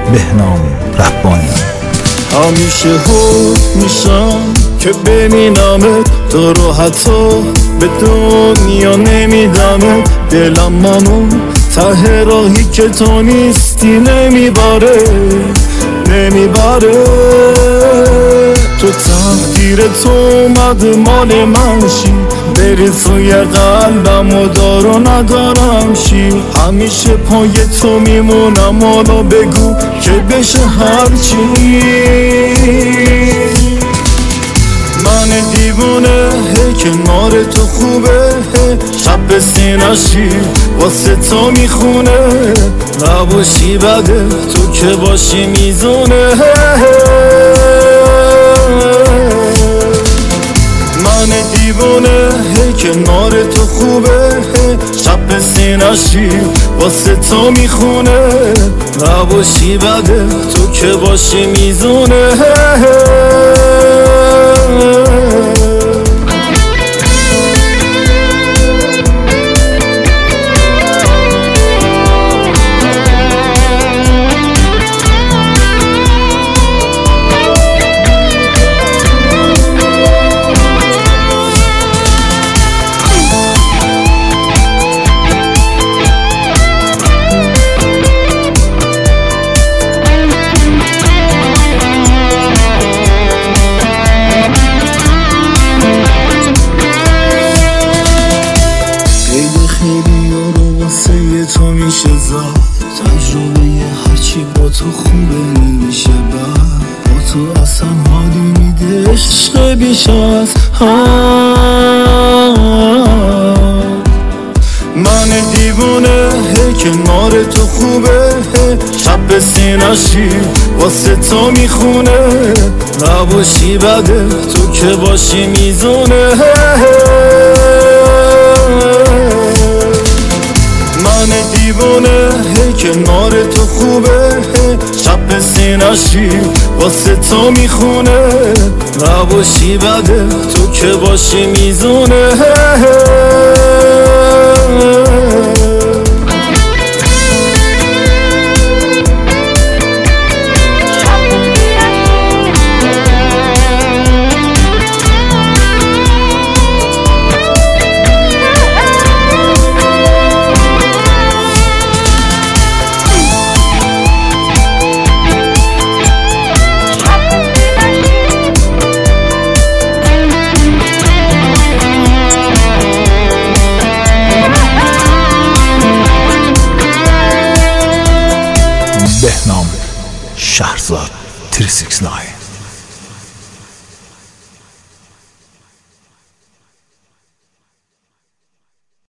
بهنام ربانی. همیشه حکم میشم که ببینمت تو رو، حتی به دنیا نمیدمت. دلم منو ته راهی که تو نیستی نمیبره. تو تقدیر تو اومد مال من شی، بری توی قلبم و دار و ندارم شی. همیشه پای تو میمونم، حالا بگو که بشه هرچی. من دیوونه کنار تو خوبه، شب به سینه‌شی واسه تو میخونه. نباشی بده تو که باشی میزونه. من دیوونه کنار تو خوبه، شب به سینه‌شی واسه تو میخونه. نباشی بده تو که باشی میزونه. تو میشه زاد تجربه هرچی با تو خوبه نمیشه بد. با تو اصلا حالی میده عشق بیش از من دیوونه کنار تو خوبه، شب به سینه‌شی واسه تو میخونه. نباشی بده تو که باشی میزونه. من دیوونه کنار تو خوبه، شب به سینه‌شی واسه تو میخونه. نباشی بده تو که باشی میزونه. بهنام شهرزاد 369